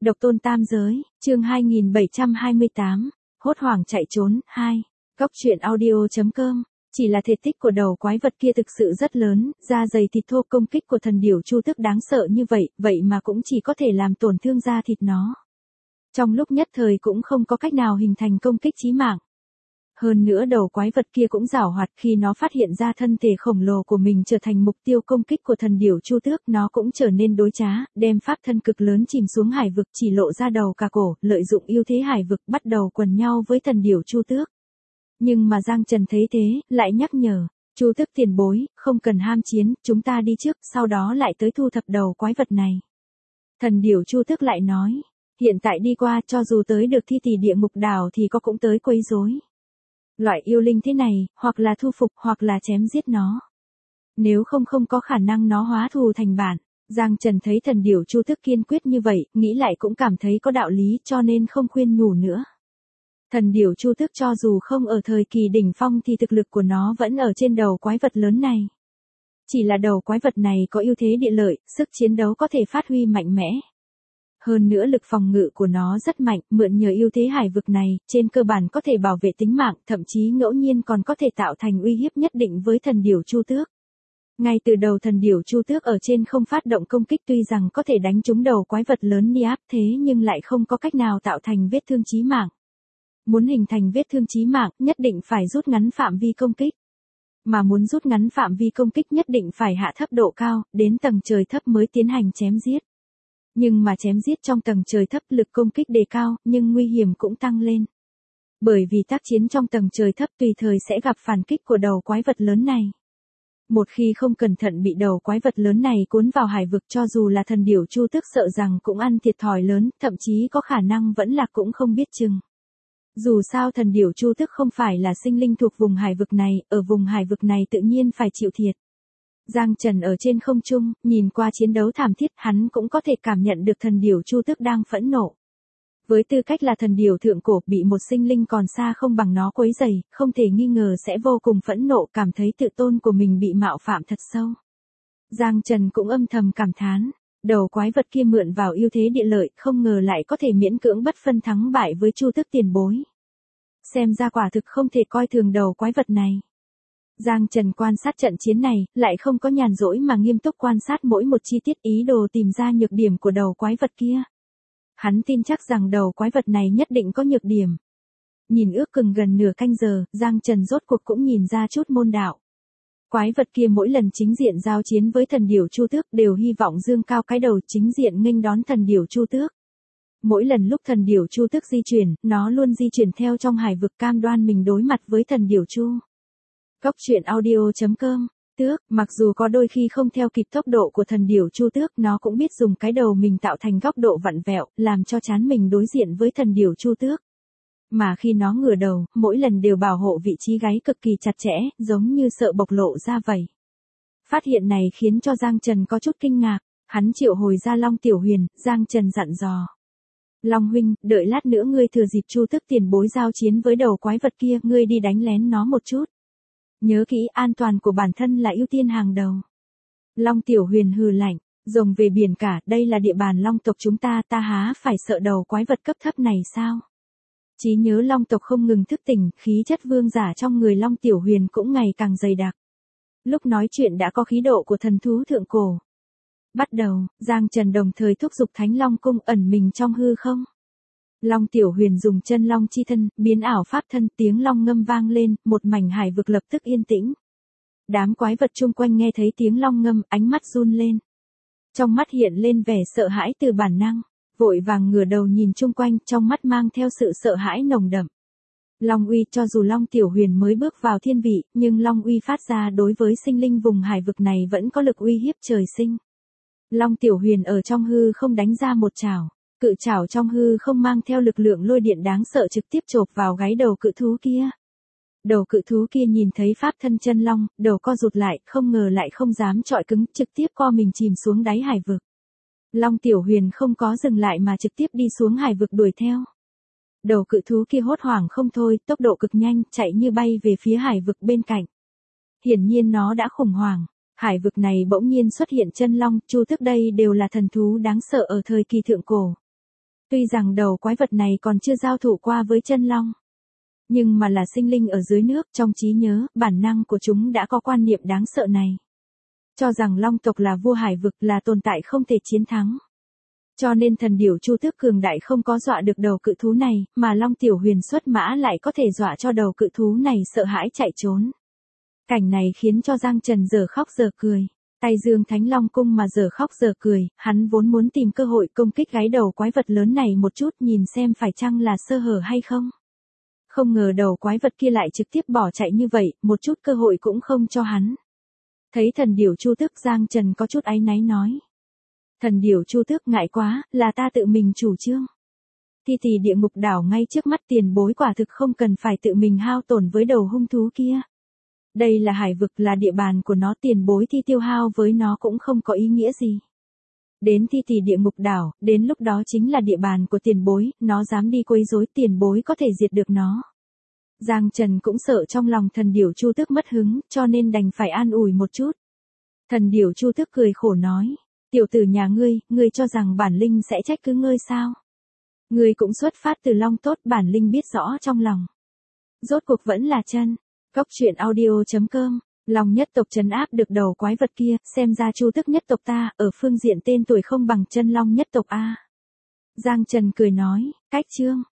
Độc tôn tam giới, chương 2728, hốt hoảng chạy trốn, 2. Góc truyện audio.com. Chỉ là thể tích của đầu quái vật kia thực sự rất lớn, da dày thịt thô, công kích của thần điểu chu tước đáng sợ như vậy, vậy mà cũng chỉ có thể làm tổn thương da thịt nó. Trong lúc nhất thời cũng không có cách nào hình thành công kích chí mạng. Hơn nữa đầu quái vật kia cũng giảo hoạt, khi nó phát hiện ra thân thể khổng lồ của mình trở thành mục tiêu công kích của thần điểu chu tước, nó cũng trở nên đối trá, đem pháp thân cực lớn chìm xuống hải vực, chỉ lộ ra đầu cả cổ, lợi dụng ưu thế hải vực bắt đầu quần nhau với thần điểu chu tước. Nhưng mà Giang Trần thấy thế, lại nhắc nhở, chu tước tiền bối, không cần ham chiến, chúng ta đi trước, sau đó lại tới thu thập đầu quái vật này. Thần điểu chu tước lại nói, hiện tại đi qua, cho dù tới được thi tỷ địa ngục đảo thì có cũng tới quấy rối. Loại yêu linh thế này, hoặc là thu phục hoặc là chém giết nó. Nếu không có khả năng nó hóa thù thành bản. Giang Trần thấy thần điểu chu tước kiên quyết như vậy, nghĩ lại cũng cảm thấy có đạo lý, cho nên không khuyên nhủ nữa. Thần điểu chu tước cho dù không ở thời kỳ đỉnh phong thì thực lực của nó vẫn ở trên đầu quái vật lớn này. Chỉ là đầu quái vật này có ưu thế địa lợi, sức chiến đấu có thể phát huy mạnh mẽ. Hơn nữa lực phòng ngự của nó rất mạnh, mượn nhờ ưu thế hải vực này, trên cơ bản có thể bảo vệ tính mạng, thậm chí ngẫu nhiên còn có thể tạo thành uy hiếp nhất định với thần điểu chu tước. Ngay từ đầu thần điểu chu tước ở trên không phát động công kích, tuy rằng có thể đánh trúng đầu quái vật lớn Niáp, thế nhưng lại không có cách nào tạo thành vết thương chí mạng. Muốn hình thành vết thương chí mạng, nhất định phải rút ngắn phạm vi công kích. Mà muốn rút ngắn phạm vi công kích nhất định phải hạ thấp độ cao, đến tầng trời thấp mới tiến hành chém giết. Nhưng mà chém giết trong tầng trời thấp, lực công kích đề cao, nhưng nguy hiểm cũng tăng lên. Bởi vì tác chiến trong tầng trời thấp tùy thời sẽ gặp phản kích của đầu quái vật lớn này. Một khi không cẩn thận bị đầu quái vật lớn này cuốn vào hải vực, cho dù là thần điểu chu tước sợ rằng cũng ăn thiệt thòi lớn, thậm chí có khả năng vẫn lạc cũng không biết chừng. Dù sao thần điểu chu tước không phải là sinh linh thuộc vùng hải vực này, ở vùng hải vực này tự nhiên phải chịu thiệt. Giang Trần ở trên không trung, nhìn qua chiến đấu thảm thiết, hắn cũng có thể cảm nhận được thần điểu chu tước đang phẫn nộ. Với tư cách là thần điểu thượng cổ, bị một sinh linh còn xa không bằng nó quấy rầy, không thể nghi ngờ sẽ vô cùng phẫn nộ, cảm thấy tự tôn của mình bị mạo phạm thật sâu. Giang Trần cũng âm thầm cảm thán, đầu quái vật kia mượn vào ưu thế địa lợi, không ngờ lại có thể miễn cưỡng bất phân thắng bại với chu tước tiền bối. Xem ra quả thực không thể coi thường đầu quái vật này. Giang Trần quan sát trận chiến này, lại không có nhàn rỗi mà nghiêm túc quan sát mỗi một chi tiết, ý đồ tìm ra nhược điểm của đầu quái vật kia. Hắn tin chắc rằng đầu quái vật này nhất định có nhược điểm. Nhìn ước chừng gần nửa canh giờ, Giang Trần rốt cuộc cũng nhìn ra chút môn đạo. Quái vật kia mỗi lần chính diện giao chiến với thần điểu chu tước đều hy vọng dương cao cái đầu chính diện nghênh đón thần điểu chu tước. Mỗi lần lúc thần điểu chu tước di chuyển, nó luôn di chuyển theo trong hải vực, cam đoan mình đối mặt với thần điểu chu. Góc truyện audio.com. Tước, mặc dù có đôi khi không theo kịp tốc độ của thần điểu chu tước, nó cũng biết dùng cái đầu mình tạo thành góc độ vặn vẹo, làm cho trán mình đối diện với thần điểu chu tước. Mà khi nó ngửa đầu, mỗi lần đều bảo hộ vị trí gáy cực kỳ chặt chẽ, giống như sợ bộc lộ ra vậy. Phát hiện này khiến cho Giang Trần có chút kinh ngạc, hắn triệu hồi ra Long Tiểu Huyền, Giang Trần dặn dò. Long huynh, đợi lát nữa ngươi thừa dịp chu tước tiền bối giao chiến với đầu quái vật kia, ngươi đi đánh lén nó một chút. Nhớ kỹ, an toàn của bản thân là ưu tiên hàng đầu. Long Tiểu Huyền hừ lạnh, rồng về biển cả, đây là địa bàn long tộc chúng ta, ta há phải sợ đầu quái vật cấp thấp này sao? Trí nhớ long tộc không ngừng thức tỉnh, khí chất vương giả trong người Long Tiểu Huyền cũng ngày càng dày đặc. Lúc nói chuyện đã có khí độ của thần thú thượng cổ. Bắt đầu, Giang Trần đồng thời thúc giục Thánh Long cung ẩn mình trong hư không. Long Tiểu Huyền dùng chân long chi thân, biến ảo pháp thân, tiếng long ngâm vang lên, một mảnh hải vực lập tức yên tĩnh. Đám quái vật chung quanh nghe thấy tiếng long ngâm, ánh mắt run lên. Trong mắt hiện lên vẻ sợ hãi từ bản năng, vội vàng ngửa đầu nhìn chung quanh, trong mắt mang theo sự sợ hãi nồng đậm. Long uy, cho dù Long Tiểu Huyền mới bước vào thiên vị, nhưng long uy phát ra đối với sinh linh vùng hải vực này vẫn có lực uy hiếp trời sinh. Long Tiểu Huyền ở trong hư không đánh ra một chảo. Cự chảo trong hư không mang theo lực lượng lôi điện đáng sợ trực tiếp chộp vào gáy đầu cự thú kia. Đầu cự thú kia nhìn thấy pháp thân chân long, đầu co rụt lại, không ngờ lại không dám chọi cứng, trực tiếp co mình chìm xuống đáy hải vực. Long Tiểu Huyền không có dừng lại mà trực tiếp đi xuống hải vực đuổi theo. Đầu cự thú kia hốt hoảng không thôi, tốc độ cực nhanh, chạy như bay về phía hải vực bên cạnh. Hiển nhiên nó đã khủng hoảng. Hải vực này bỗng nhiên xuất hiện chân long, chu tước, đây đều là thần thú đáng sợ ở thời kỳ thượng cổ. Tuy rằng đầu quái vật này còn chưa giao thủ qua với chân long, nhưng mà là sinh linh ở dưới nước, trong trí nhớ, bản năng của chúng đã có quan niệm đáng sợ này. Cho rằng long tộc là vua hải vực, là tồn tại không thể chiến thắng. Cho nên thần điểu Chu Tước cường đại không có dọa được đầu cự thú này, mà Long Tiểu Huyền xuất mã lại có thể dọa cho đầu cự thú này sợ hãi chạy trốn. Cảnh này khiến cho Giang Trần giờ khóc giờ cười. Tay Dương Thánh Long cung mà giờ khóc giờ cười, hắn vốn muốn tìm cơ hội công kích gáy đầu quái vật lớn này một chút, nhìn xem phải chăng là sơ hở hay không. Không ngờ đầu quái vật kia lại trực tiếp bỏ chạy như vậy, một chút cơ hội cũng không cho hắn. Thấy thần điểu Chu Tước, Giang Trần có chút áy náy nói. Thần điểu Chu Tước, ngại quá, là ta tự mình chủ trương. Thi thì địa ngục đảo ngay trước mắt, tiền bối quả thực không cần phải tự mình hao tổn với đầu hung thú kia. Đây là hải vực, là địa bàn của nó, tiền bối thi tiêu hao với nó cũng không có ý nghĩa gì. Đến thi thì địa ngục đảo, đến lúc đó chính là địa bàn của tiền bối, nó dám đi quấy rối, tiền bối có thể diệt được nó. Giang Trần cũng sợ trong lòng thần điểu Chu Tước mất hứng, cho nên đành phải an ủi một chút. Thần điểu Chu Tước cười khổ nói. Tiểu tử nhà ngươi cho rằng bản linh sẽ trách cứ ngươi sao? Ngươi cũng xuất phát từ long tốt, bản linh biết rõ trong lòng. Rốt cuộc vẫn là chân. Cốc truyện audio.com. Long nhất tộc trấn áp được đầu quái vật kia, xem ra Chu Tước nhất tộc ta, ở phương diện tên tuổi không bằng chân long nhất tộc a. Giang Trần cười nói, cách chương.